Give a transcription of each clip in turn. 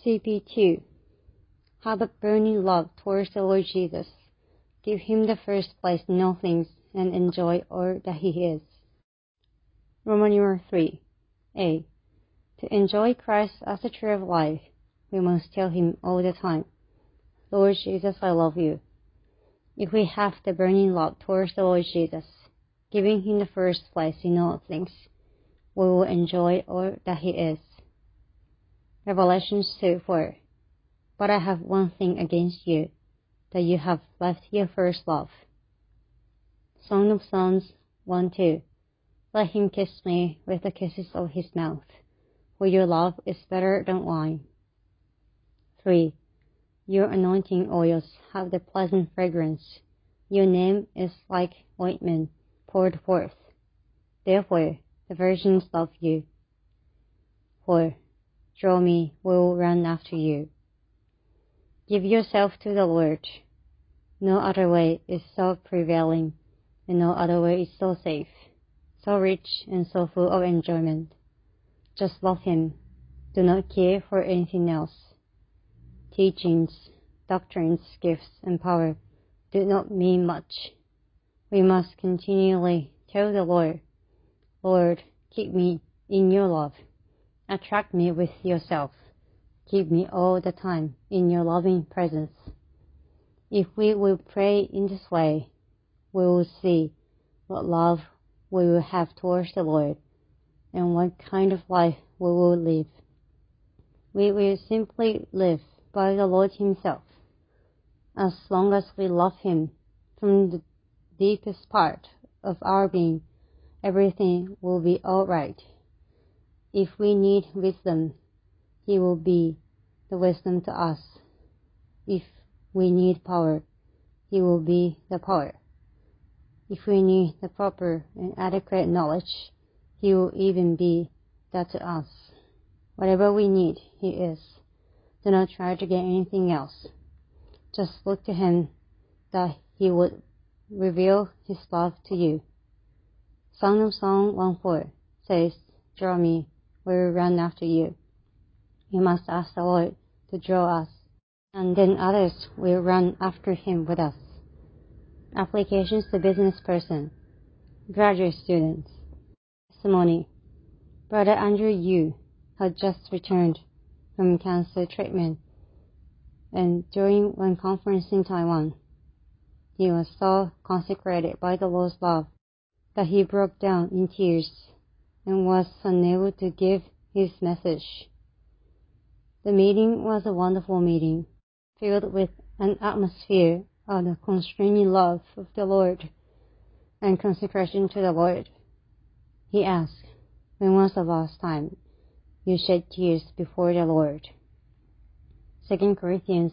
CP2. Have a burning love towards the Lord Jesus. Give him the first place in all things and enjoy all that he is. Roman numeral 3. A. To enjoy Christ as the tree of life, we must tell him all the time, Lord Jesus, I love you. If we have the burning love towards the Lord Jesus, giving him the first place in all things, we will enjoy all that he is. Revelation 2:4. But I have one thing against you, that you have left your first love. Song of Songs 1:2. Let him kiss me with the kisses of his mouth, for your love is better than wine. 3. Your anointing oils have the pleasant fragrance. Your name is like ointment poured forth. Therefore, the virgins love you. 4. Draw me, we will run after you. Give yourself to the Lord. No other way is so prevailing, and no other way is so safe, so rich and so full of enjoyment. Just love him. Do not care for anything else. Teachings, doctrines, gifts, and power do not mean much. We must continually tell the Lord, Lord, keep me in your love. Attract me with yourself. Keep me all the time in your loving presence. If we will pray in this way, we will see what love we will have towards the Lord and what kind of life we will live. We will simply live by the Lord himself. As long as we love him from the deepest part of our being, everything will be all right. If we need wisdom, he will be the wisdom to us. If we need power, he will be the power. If we need the proper and adequate knowledge, he will even be that to us. Whatever we need, he is. Do not try to get anything else. Just look to him that he would reveal his love to you. Song of Song 1:4 says, Draw me, we will run after you. We must ask the Lord to draw us, and then others will run after him with us. Applications to business person, graduate students. Testimony. Brother Andrew Yu had just returned from cancer treatment, and during one conference in Taiwan, he was so consecrated by the Lord's love that he broke down in tears and was unable to give his message. The meeting was a wonderful meeting, filled with an atmosphere of the constraining love of the Lord and consecration to the Lord. He asked, When was the last time you shed tears before the Lord? 2 Corinthians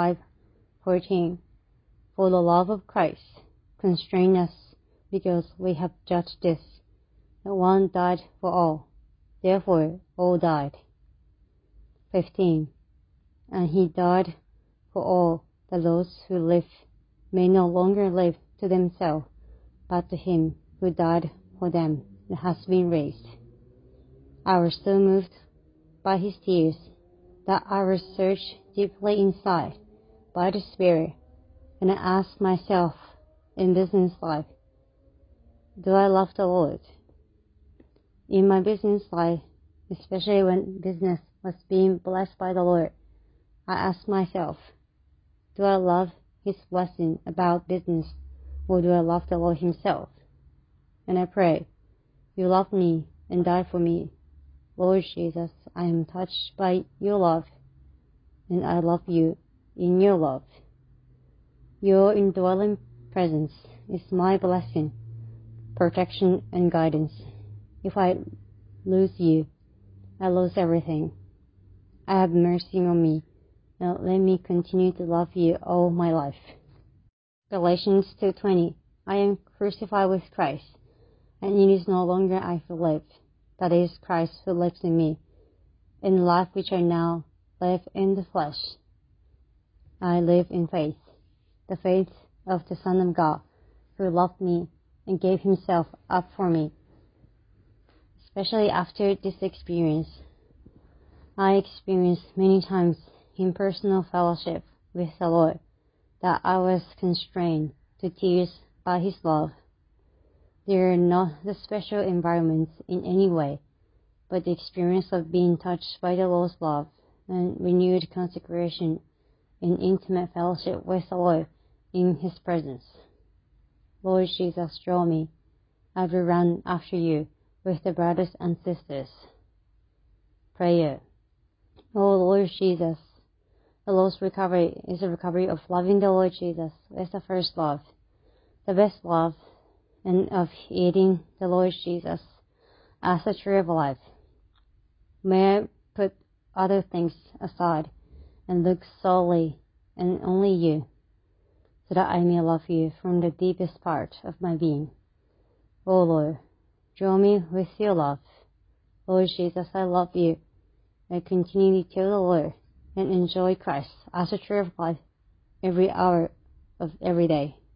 5:14. For the love of Christ constrained us, because we have judged this, that one died for all, therefore all died. 15. And he died for all, that those who live may no longer live to themselves, but to him who died for them and has been raised. I was so moved by his tears that I was searched deeply inside by the Spirit, and I asked myself in business life, do I love the Lord? In my business life, especially when business was being blessed by the Lord, I asked myself, do I love his blessing about business, or do I love the Lord himself? And I pray, you love me and died for me. Lord Jesus, I am touched by your love, and I love you in your love. Your indwelling presence is my blessing, protection, and guidance. If I lose you, I lose everything. I have mercy on me. Now let me continue to love you all my life. Galatians 2:20. I am crucified with Christ, and it is no longer I who live, but it is Christ who lives in me. In the life which I now live in the flesh, I live in faith, the faith of the Son of God, who loved me and gave himself up for me. Especially after this experience, I experienced many times in personal fellowship with the Lord that I was constrained to tears by His love. They are not the special environments in any way, but the experience of being touched by the Lord's love and renewed consecration in intimate fellowship with the Lord in His presence. Lord Jesus, draw me. I will run after you with the brothers and sisters. Prayer. O Lord Jesus, the Lord's recovery is a recovery of loving the Lord Jesus with the first love, the best love, and of eating the Lord Jesus as the tree of life. May I put other things aside and look solely and only you, so that I may love you from the deepest part of my being. O Lord, draw me with your love. Lord Jesus, I love you. I continue to the Lord and enjoy Christ as a tree of life every hour of every day.